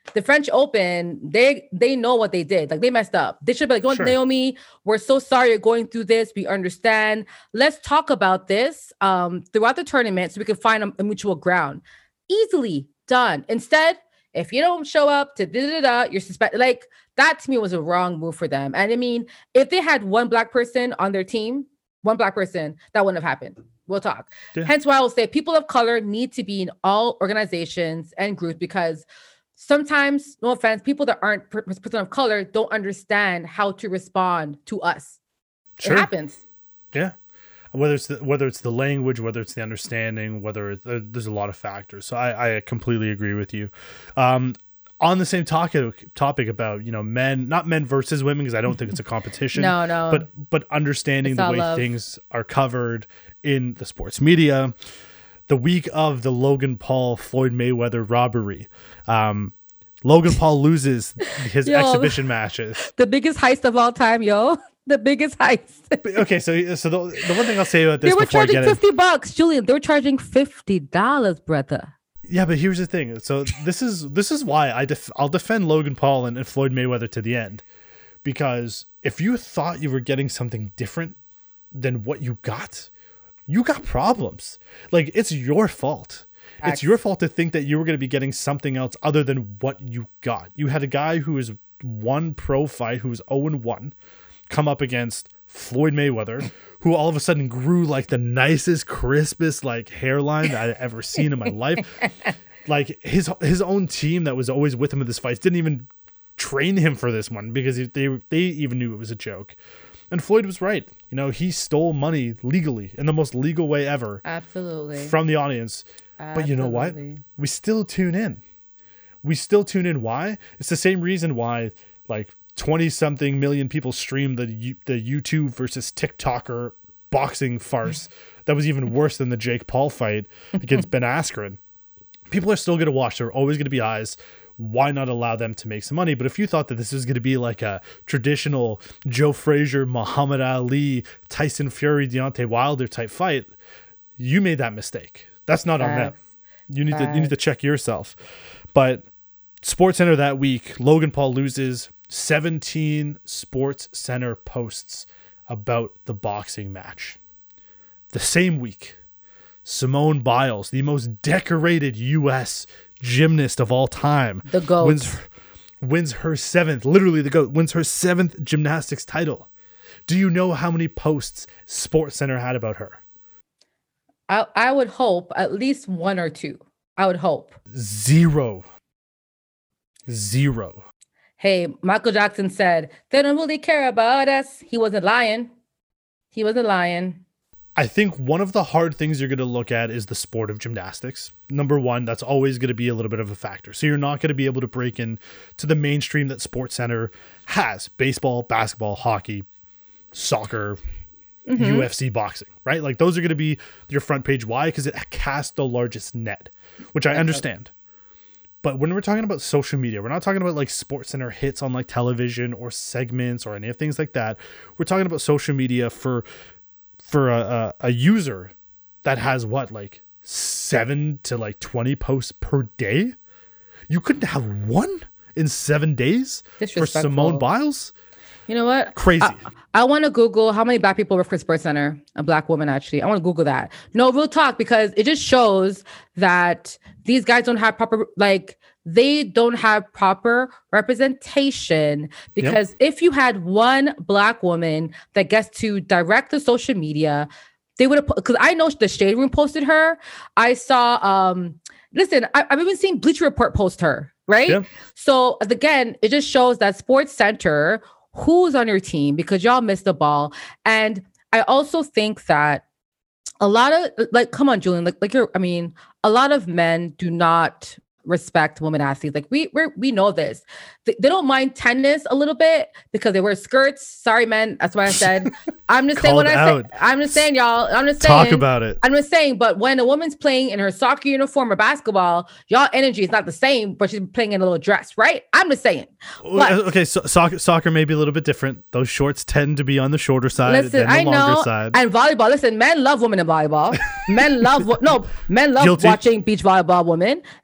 the French Open, they they know what they did. Like they messed up. They should be like, Sure. Naomi, we're so sorry you're going through this. We understand. Let's talk about this um, throughout the tournament so we can find a, a mutual ground. Easily done. Instead, if you don't show up to da da da, you're suspected. Like that to me was a wrong move for them. And I mean, if they had one black person on their team, one black person, that wouldn't have happened. We'll talk. Yeah. Hence why I will say people of color need to be in all organizations and groups because sometimes, no offense, people that aren't per- person of color don't understand how to respond to us. Sure. It happens. Yeah. Whether it's the, whether it's the language, whether it's the understanding, whether it's, uh, there's a lot of factors. So I, I completely agree with you. Um, on the same topic topic about, you know, men, not men versus women, because I don't think it's a competition. No, no. But but understanding It's the all way love. things are covered in the sports media. The week of the Logan Paul Floyd Mayweather robbery, um, Logan Paul loses his Yo. exhibition matches. The biggest heist of all time, yo. The biggest heist. Okay, so so the, the one thing I'll say about this They were before I charging get in, fifty bucks, Julian. They were charging fifty dollars, brother. yeah, but here's the thing. So this is this is why I def- I'll defend Logan Paul and, and Floyd Mayweather to the end, because if you thought you were getting something different than what you got, you got problems. Like it's your fault. Facts. It's your fault to think that you were going to be getting something else other than what you got. You had a guy who was one pro fight, who was oh and one, come up against Floyd Mayweather, who all of a sudden grew like the nicest, crispest like hairline that I've ever seen in my life. Like his his own team that was always with him in this fight didn't even train him for this one because they they even knew it was a joke. And Floyd was right. You know, he stole money legally in the most legal way ever Absolutely. from the audience. But you know what? Absolutely. We still tune in. We still tune in. Why? It's the same reason why like twenty something million people stream the U- the YouTube versus TikToker boxing farce that was even worse than the Jake Paul fight against Ben Askren. People are still going to watch. There are always going to be eyes. Why not allow them to make some money? But if you thought that this was going to be like a traditional Joe Frazier, Muhammad Ali, Tyson Fury, Deontay Wilder type fight, you made that mistake. That's not on them. Facts. You need to you need to check yourself. But SportsCenter that week, Logan Paul loses seventeen SportsCenter posts about the boxing match. The same week, Simone Biles, the most decorated U S gymnast of all time, The GOAT. wins wins her seventh, literally the GOAT, wins her seventh gymnastics title. Do you know how many posts SportsCenter had about her? I, I would hope at least one or two. I would hope. Zero. Zero. Hey, Michael Jackson said, they don't really care about us. He wasn't lying. He wasn't lying. I think one of the hard things you're going to look at is the sport of gymnastics. Number one, that's always going to be a little bit of a factor. So you're not going to be able to break in to the mainstream that SportsCenter has. Baseball, basketball, hockey, soccer, Mm-hmm. U F C, boxing, right? Like those are going to be your front page. Why? Because it casts the largest net, which I understand. But when we're talking about social media, we're not talking about like SportsCenter hits on like television or segments or any of things like that. We're talking about social media for for a, a, a user that has what, like seven to like twenty posts per day. You couldn't have one in seven days for Disrespectful. Simone Biles. You know what? Crazy. I, I want to Google how many black people work for SportsCenter. A black woman, actually. I want to Google that. No, real talk, because it just shows that these guys don't have proper, like, they don't have proper representation. Because if you had one black woman that gets to direct the social media, they would have, because I know the Shade Room posted her. I saw, um, listen, I, I've even seen Bleacher Report post her, right? Yeah. So again, it just shows that SportsCenter, who's on your team, because y'all missed the ball. And I also think that a lot of, like, come on, Julian, like, like you're, I mean, a lot of men do not respect women athletes. Like we we we know this. They, they don't mind tennis a little bit because they wear skirts. Sorry, men. That's what I said. I'm just saying what I Called said. I'm just saying, y'all. I'm just saying. Talk about it. I'm just saying. But when a woman's playing in her soccer uniform or basketball, y'all energy is not the same. But she's playing in a little dress, right? I'm just saying. But, Okay, so soccer soccer may be a little bit different. Those shorts tend to be on the shorter side listen, than the I longer know. side. And volleyball. Listen, men love women in volleyball. Men love no. Men love Guilty. watching beach volleyball women. Men love.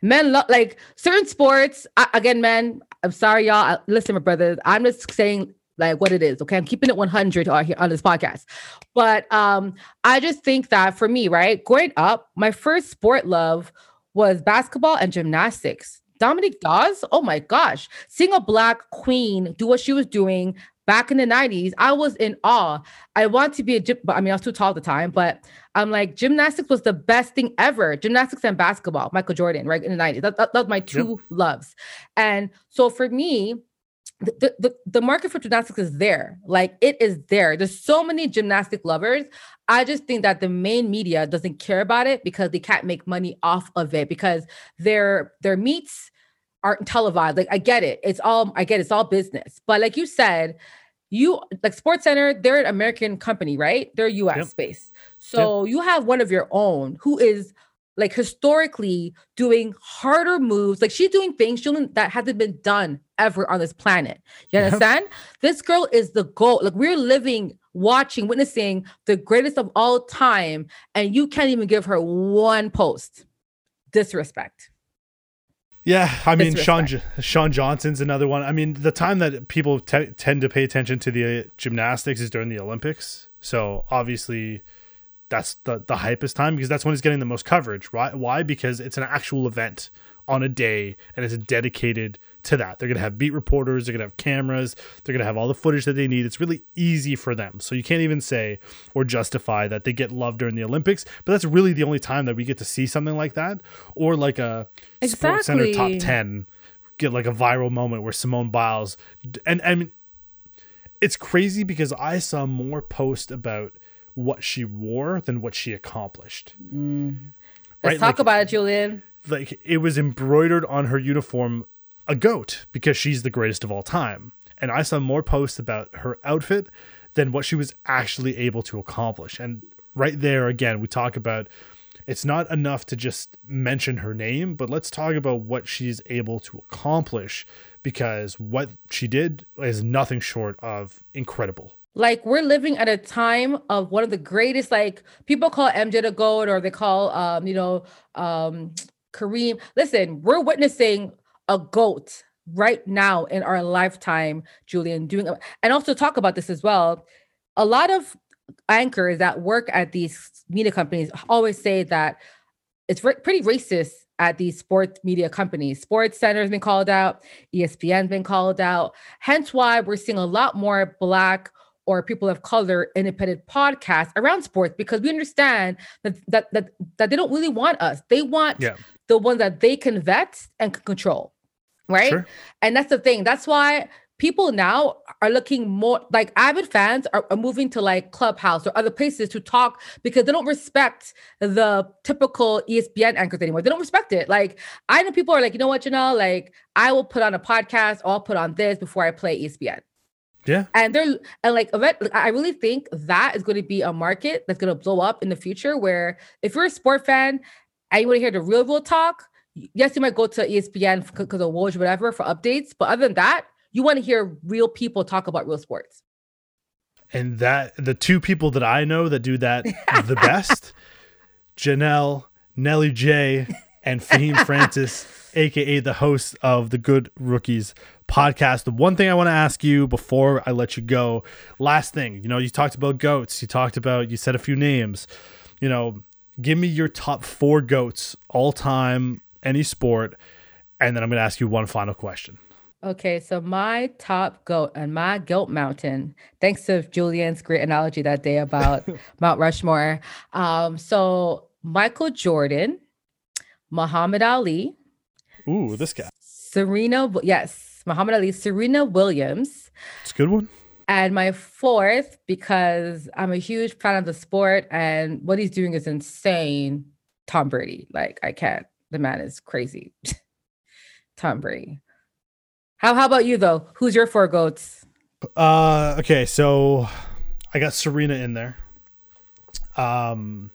like certain sports, I, again, man, I'm sorry, y'all. I, listen, my brothers, I'm just saying like what it is. Okay. I'm keeping it one hundred on here on this podcast. But um, I just think that for me, right, growing up, my first sport love was basketball and gymnastics. Dominique Dawes, oh my gosh, seeing a Black queen do what she was doing back in the nineties, I was in awe. I want to be a gym, but I mean, I was too tall at the time, but I'm like, gymnastics was the best thing ever. Gymnastics and basketball, Michael Jordan, right, in the nineties. That, that, that was my two yep. loves. And so for me, the, the, the market for gymnastics is there. Like, it is there. There's so many gymnastic lovers. I just think that the main media doesn't care about it because they can't make money off of it because their their meets aren't televised. Like, I get it. It's all, I get it. It's all business. But like you said, you like SportsCenter, they're an American company, right? They're U S yep. based. So yep. you have one of your own who is like historically doing harder moves. Like, she's doing things that hasn't been done ever on this planet. You understand? Yep. This girl is the GOAT. Like, we're living, watching, witnessing the greatest of all time. And you can't even give her one post. Disrespect. Yeah, I mean, Sean Sean Johnson's another one. I mean, the time that people te- tend to pay attention to the uh, gymnastics is during the Olympics. So obviously, that's the the hypest time because that's when it's getting the most coverage. Right? Why? Because it's an actual event on a day and it's dedicated to that. They're gonna have beat reporters. They're gonna have cameras. They're gonna have all the footage that they need. It's really easy for them. So you can't even say or justify that they get love during the Olympics. But that's really the only time that we get to see something like that, or like a exactly. SportsCenter top ten get like a viral moment where Simone Biles and I mean, it's crazy because I saw more posts about what she wore than what she accomplished. Mm. Let's right? talk like, about it, Julian. Like, it was embroidered on her uniform, a goat, because she's the greatest of all time. And I saw more posts about her outfit than what she was actually able to accomplish. And right there, again, we talk about it's not enough to just mention her name, but let's talk about what she's able to accomplish, because what she did is nothing short of incredible. Like, we're living at a time of one of the greatest, like, people call M J the GOAT, or they call, um, you know, um, Kareem. Listen, we're witnessing a GOAT right now in our lifetime, Julian, doing, and also talk about this as well. A lot of anchors that work at these media companies always say that it's re- pretty racist at these sports media companies. SportsCenter has been called out. E S P N's been called out. Hence why we're seeing a lot more Black or people of color independent podcasts around sports, because we understand that that that, that they don't really want us. They want yeah. the ones that they can vet and can control, right? Sure. And that's the thing. That's why people now are looking more like avid fans are, are moving to like Clubhouse or other places to talk because they don't respect the typical E S P N anchors anymore. They don't respect it. Like, I know people are like, you know what, Janelle, like, I will put on a podcast or I'll put on this before I play E S P N. Yeah. And they're, and like, I really think that is going to be a market that's going to blow up in the future, where if you're a sport fan and you want to hear the real, real talk, yes, you might go to E S P N because of Woj or whatever for updates. But other than that, you want to hear real people talk about real sports. And that the two people that I know that do that the best, Janelle, Nelly J, and Fahim Francis, a k a the host of the Good Rookies podcast. The one thing I want to ask you before I let you go, last thing, you know, you talked about GOATs, you talked about, you said a few names, you know, give me your top four GOATs all time, any sport. And then I'm going to ask you one final question. Okay, so my top GOAT and my GOAT mountain, thanks to Julian's great analogy that day about Mount Rushmore. Um, so Michael Jordan, Muhammad Ali. Ooh, this guy. Serena, yes, Muhammad Ali, Serena Williams. It's a good one. And my fourth, because I'm a huge fan of the sport and what he's doing is insane, Tom Brady. Like, I can't, the man is crazy. Tom Brady. How how about you though? Who's your four GOATs? Uh, okay, so I got Serena in there. Um,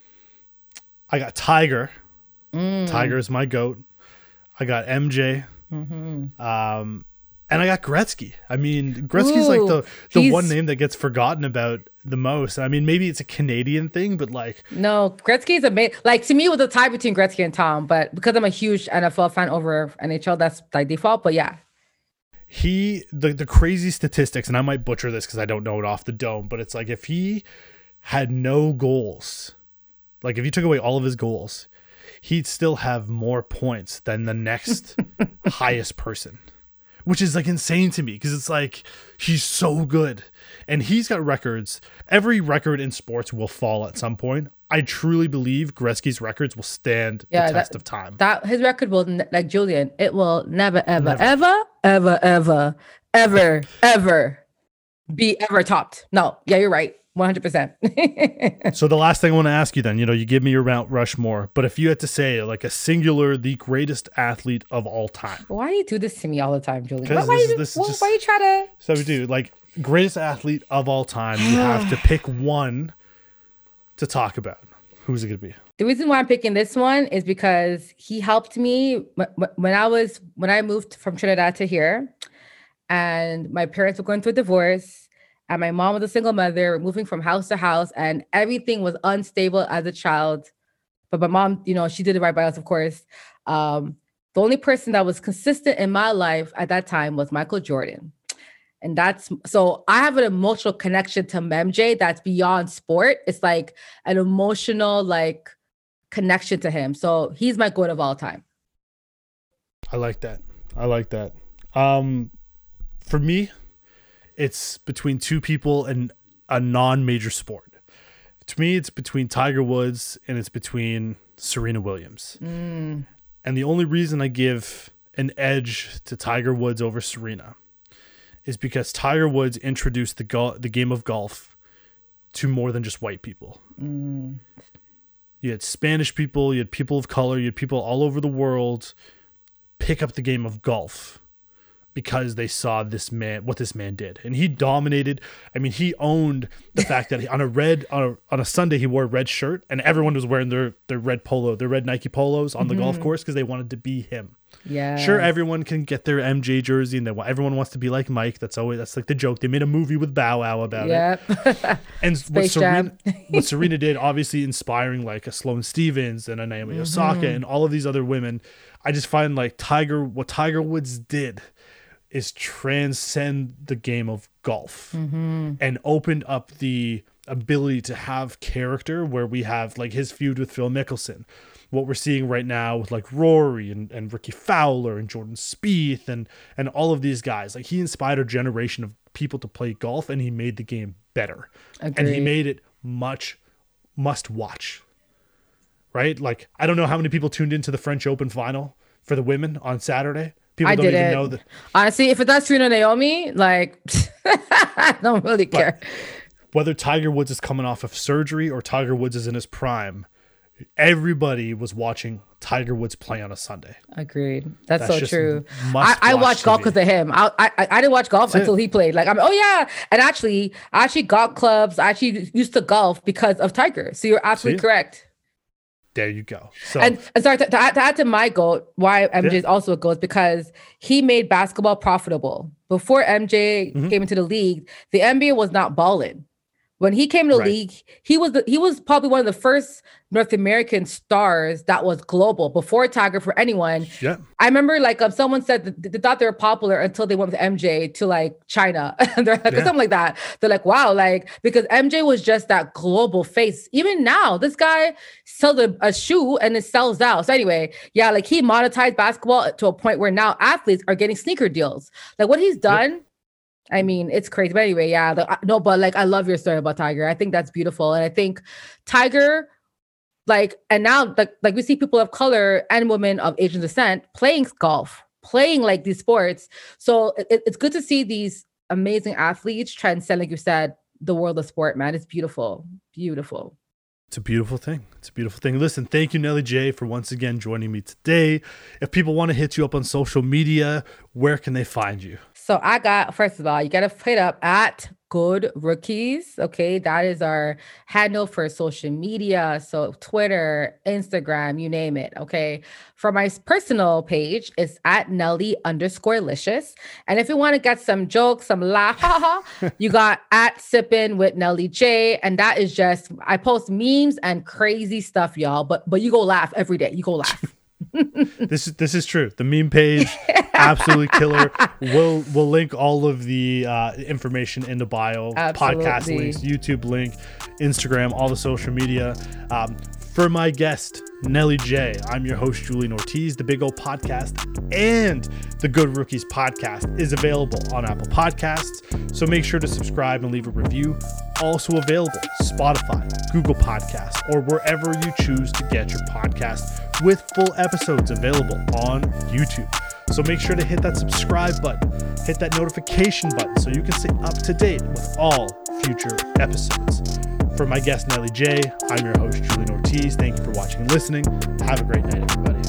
I got Tiger. Mm. Tiger is my GOAT. I got M J. Mm-hmm. Um, And I got Gretzky. I mean, Gretzky's Ooh, like the, the one name that gets forgotten about the most. I mean, maybe it's a Canadian thing, but like... No, Gretzky's amazing. Like, to me, it was a tie between Gretzky and Tom, but because I'm a huge N F L fan over N H L, that's by default, but yeah. He, the, the crazy statistics, and I might butcher this because I don't know it off the dome, but it's like if he had no goals, like if you took away all of his goals, he'd still have more points than the next highest person. Which is like insane to me because it's like he's so good and he's got records. Every record in sports will fall at some point. I truly believe Gretzky's records will stand yeah, the test that, of time. That his record will, like Julian, it will never, ever, never. ever, ever, ever, ever, ever be ever topped. No, yeah, you're right. one hundred percent. So the last thing I want to ask you then, you know, you give me your Mount Rushmore, but if you had to say like a singular, the greatest athlete of all time. Why do you do this to me all the time, Julian? Why, why, this, you, this why, just, why you try to? So we do like greatest athlete of all time. You have to pick one to talk about. Who's it going to be? The reason why I'm picking this one is because he helped me when I was, when I moved from Trinidad to here and my parents were going through a divorce. And my mom was a single mother, moving from house to house, and everything was unstable as a child. But my mom, you know, she did it right by us, of course. Um, the only person that was consistent in my life at that time was Michael Jordan. And that's, so I have an emotional connection to M J that's beyond sport. It's like an emotional, like, connection to him. So he's my GOAT of all time. I like that. I like that. Um, for me, it's between two people and a non-major sport. To me, it's between Tiger Woods and it's between Serena Williams. Mm. And the only reason I give an edge to Tiger Woods over Serena is because Tiger Woods introduced the go- the game of golf to more than just white people. Mm. You had Spanish people, you had people of color, you had people all over the world pick up the game of golf because they saw this man, what this man did. And he dominated. I mean, he owned the fact that he, on a red, on a, on a Sunday, he wore a red shirt and everyone was wearing their, their red polo, their red Nike polos on the mm-hmm. golf course because they wanted to be him. Yeah. Sure, everyone can get their M J jersey and they want, everyone wants to be like Mike. That's always, that's like the joke. They made a movie with Bow Wow about yep. it. And what Serena, what Serena did, obviously inspiring like a Sloane Stephens and a Naomi mm-hmm. Osaka and all of these other women. I just find like Tiger, what Tiger Woods did is transcend the game of golf mm-hmm. and opened up the ability to have character where we have like his feud with Phil Mickelson, what we're seeing right now with like Rory and, and Ricky Fowler and Jordan Spieth and, and all of these guys. Like he inspired a generation of people to play golf and he made the game better. Agreed. And he made it much must watch, right? Like, I don't know how many people tuned into the French Open final for the women on Saturday. People I don't didn't even know that. Honestly, if that's Serena Naomi, like, I don't really care. But whether Tiger Woods is coming off of surgery or Tiger Woods is in his prime, everybody was watching Tiger Woods play on a Sunday. Agreed. That's, That's so true. I, I watched golf because of him. I, I I didn't watch golf That's until it. he played. Like, I'm oh yeah, and actually, I actually got clubs. I actually used to golf because of Tiger. So you're absolutely See? correct. There you go. So, and, and sorry, to, to, add, to add to my GOAT, why M J yeah. is also a GOAT is because he made basketball profitable. Before M J mm-hmm. came into the league, the N B A was not balling. When he came to the right. league, he was the, he was probably one of the first North American stars that was global before Tiger for anyone. Yeah. I remember like um, someone said that they thought they were popular until they went with M J to like China They're like, yeah. something like that. They're like, wow, like because M J was just that global face. Even now, this guy sells a, a shoe and it sells out. So anyway, yeah, like he monetized basketball to a point where now athletes are getting sneaker deals. Like what he's done. Yeah. I mean, it's crazy. But anyway, yeah, the, no, but like, I love your story about Tiger. I think that's beautiful. And I think Tiger, like, and now, like, like we see people of color and women of Asian descent playing golf, playing like these sports. So it, it's good to see these amazing athletes transcend, like you said, the world of sport, man. It's beautiful. Beautiful. It's a beautiful thing. It's It's a beautiful thing. Listen, thank you, Nelly J, for once again joining me today. If people want to hit you up on social media, where can they find you? So I got, first of all, you got to hit up at Good Rookies. Okay. That is our handle for social media. So Twitter, Instagram, you name it. Okay. For my personal page, it's at Nelly underscore licious. And if you want to get some jokes, some laugh, you got at Sippin' with Nelly J. And that is just, I post memes and crazy stuff, y'all. But but you go laugh every day. You go laugh. This is this is true. The meme page, absolutely killer. We'll we'll link all of the uh, information in the bio, Absolutely. Podcast links, YouTube link, Instagram, all the social media. Um, for my guest, Nelly J, I'm your host, Julian Ortiz. The Big O Podcast and the Good Rookies Podcast is available on Apple Podcasts, so make sure to subscribe and leave a review. Also available Spotify, Google Podcasts, or wherever you choose to get your podcast, with full episodes available on YouTube. So make sure to hit that subscribe button, hit that notification button so you can stay up to date with all future episodes. For my guest, Nelly J, I'm your host, Julian Ortiz. Thank you for watching and listening. Have a great night, everybody.